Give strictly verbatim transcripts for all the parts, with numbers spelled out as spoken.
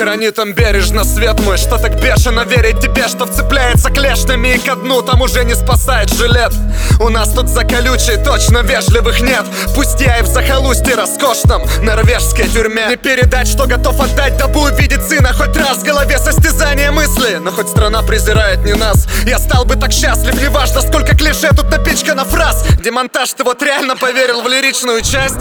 гранитом бережно свет мой. Что так бешено верить тебе, что вцепляется клешнями и ко дну там уже не спасает жилет. У нас тут за колючей точно вежливых нет. Пусть я и в захолустье роскошном норвежской тюрьме. Не передать, что готов отдать, дабы увидеть сына хоть раз. В голове состязание мысли, но хоть страна презирает не нас. Я стал бы так счастлив, неважно сколько клише тут напичкано фраз. Демонтаж, ты вот реально поверил в лиричную часть?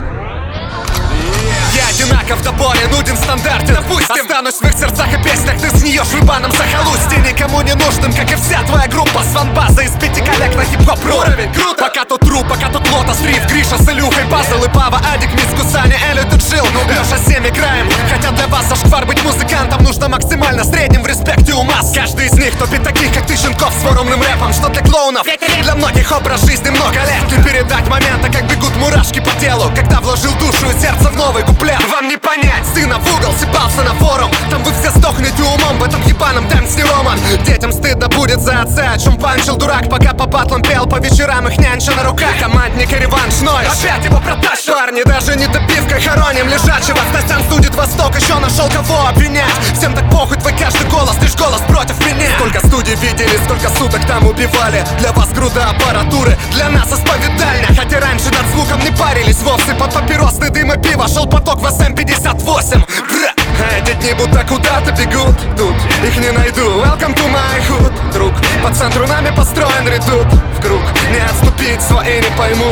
Я одинаков до боли, нуден стандартен. Допустим, останусь в их сердцах и песнях. Ты сниешь в ебаном захолустье, никому не нужным, как и вся твоя группа. С фанбаза из пяти коллег на хип-хоп уровень. Круто! Пока тут Ру, пока тут Лотос, Риф, Гриша с Илюхой, Пазл и Пава, Адик, Миску, Саня, Элю, тут жил, Леша с всеми краем. Хотя для вас зашквар быть музыкантом нужно максимально средним в респекте у масс. Каждый из них топит таких, как ты, щенков с форумным рэпом. Что для клоунов, для многих образ жизни много лет. Не передать момента, как бегут мурашки по телу, когда вложил душу и сердце в новый куплет. Вам не понять, сына в угол сыпался на форум. Там вы все сдохнете умом в этом ебаном дэнсе роман. Детям стыдно будет за отца, о чем панчил дурак, пока по батлам пел по вечерам их нянча на руках. Командник и реванш ноешь, опять его протащил. Парни даже не допивкой хороним лежачего. Стасян судит Восток, еще нашел кого обвинять. Всем так похуй, твой каждый голос, лишь голос против меня. Сколько студий видели, сколько суток там убивали. Для вас груда аппаратуры, для нас исповедальня. Хотя раньше над звуком не парились вовсе. Под папиросный дым и пиво шел поток в эс эм пятьдесят восемь. Эти дни будто куда-то бегут, тут их не найду. Welcome to my hood, друг. По центру нами построен редут. В круг не отступить, свои не поймут.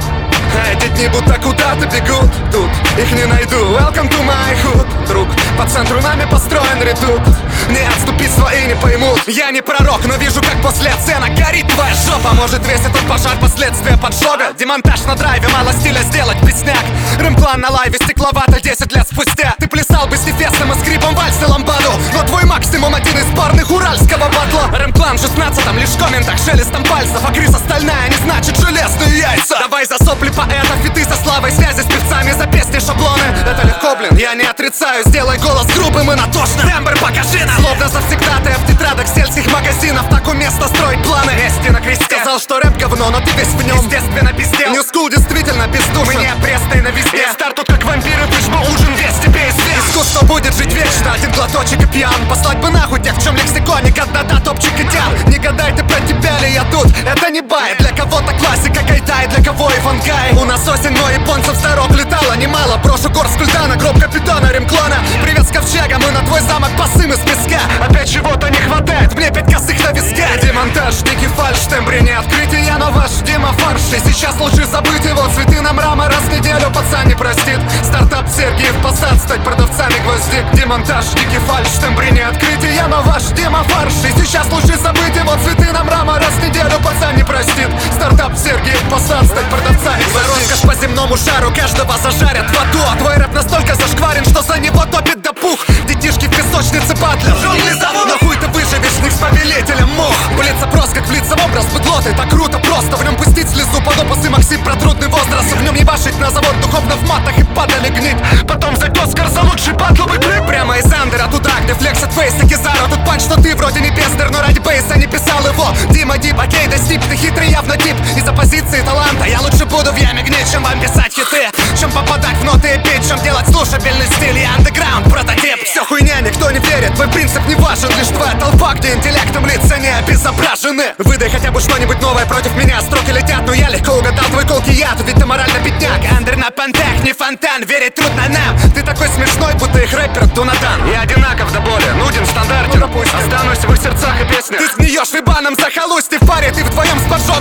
Эти дни будто куда-то бегут, тут их не найду. Welcome to my hood, друг. По центру нами построен редут. Не отступить, свои не поймут. Я не пророк, но вижу, как после оценок горит твоя жопа. Может весь этот пожар последствия поджога. Демонтаж на драйве, мало стиля сделать песняк. Рэмплан на лайве, стекловато десять лет спустя. Ты плясал бы с Нефесом и скрипом вальс и ламбаду. Но твой максимум один из парных уральского батла. Рэмплан в шестнадцатом, лишь в комментах шелестом пальцев. А крыса стальная не значит железные яйца. Давай за сопли поэта, фиты со славой, связи с певцами, за песни шаблоны. Это легко, блин, я не отрицаю. Сделай голос грубым и натошным. Тембр покажи нам. Словно завсегдатая в тетрадах сельских магазинов. Так уместно строить планы. Вести на кресте. Сказал, что рэп говно, но ты весь в нем. Естественно пиздел. New School действительно бездушен. Мы не пресные на везде. Стар тут как вампиры, ты ж бы ужин весь тебе известен. Искусство будет жить вечно, один глоточек и пьян. Послать бы нахуй тех, в чем лексиконик, одна-да, топчик и тян. Не гадай ты, про тебя ли я тут, это не бай. Для кого-то классика Кайтай, для кого Ивангай. У нас осень, но японцев с дорог летало немало. Брошу горсть льда на гроб капитана Ремклана. Привет с ковчега, мы на твой замок посым из песка. Опять чего-то не хватает, мне пять косых на виска. Демонтаж, дикий фальш, в тембре не открытия, но ваш Дима фарш. И сейчас лучше забыть его, цветы на мрамор раз в неделю пацан не простит. Стартап Сергеев Посад, стать продавцами гвоздик. Демонтаж, дикий фальш, в тембре не открытия, но ваш Дима фарш. И сейчас лучше забыть его, цветы на мрамор раз в неделю пацан не простит. Стартап Сергеев Посад, стать продавцами гвоздик. Роскошь по земному шару, каждого зажарят в аду. А твой рэп настолько зашкварен, что за него топит до пух. Детишки в песочнице падлят, но хуй ты выживешь, них с повелителем мух. Блин, запрос, как влиться в образ быдлоты. Так круто просто, в нем пустить слезу под опусы Максим про трудный возраст. В нем не башить на завод духовно в матах и падали гнить. Потом за Оскар за лучший батловый клип. Прямо из андера туда, где флексит фейс и Кизаро. Тут панч, что ты вроде не пестер, но ради бейса не писал его. Дима Дип, окей, да Стип, ты хитрый явно тип. Из-за позиции таланта я лучше буду в яме гнить, чем вам писать хиты. Чем попадать в ноты и петь, чем делать слушабельный стиль. Я андеграунд, прототип. Все хуйня, никто не верит, твой принцип не важен. Лишь твоя толпа, где интеллектом лица не обезображены. Выдай хотя бы что-нибудь новое против меня. Строки летят, но я легко угадал твой колкий яд. Ведь ты морально бедняк, Андер на понтах, не фонтан. Верить трудно нам, ты такой смешной, будто их рэпер Дунадан. Я одинаков до боли, нуден, стандартен. Ну, останусь в их сердцах и песнях. Ты сгниешь в ебаном захолустье в паре. Ты вдвоем с поджогом